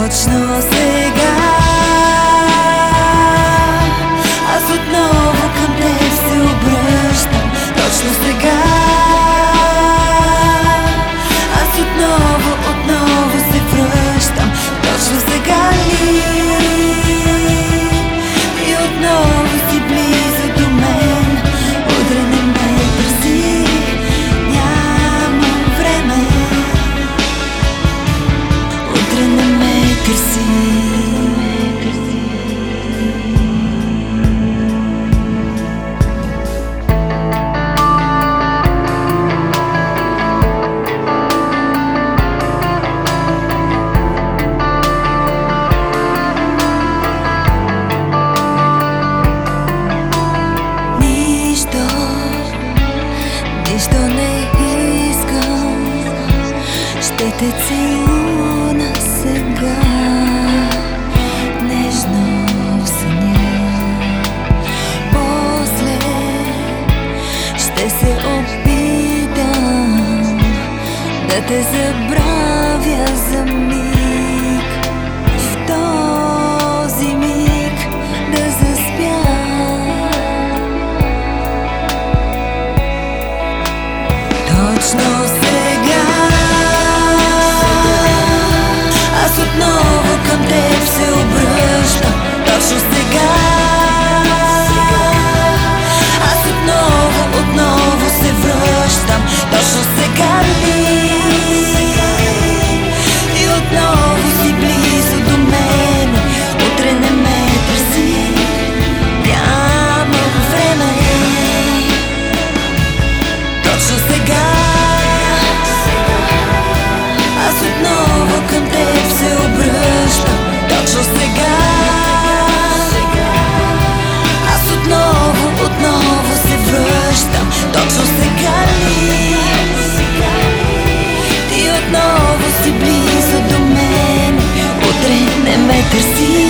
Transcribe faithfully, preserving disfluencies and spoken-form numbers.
Точно сега аз отново към теб се обръщам. Точно сега аз отново, отново се връщам. Точно сега ли и отново си близо до мен. Утре не ме търси, нямам време. Утре не ме търси. Нищо не искам, ще те целуна сега, нежно в съня. После ще се опитам да те забравя за миг. В този миг да заспя. Точно сега аз отново към теб се обръщам. Точно сега аз отново, отново се връщам. Точно сега ли и отново си близо до мен. Утре не ме търси, нямам време. Точно сега аз отново към теб се обръщам. Точно сега аз отново, отново се връщам. Точно сега ли ти отново си близо до мен. Утре не ме търси.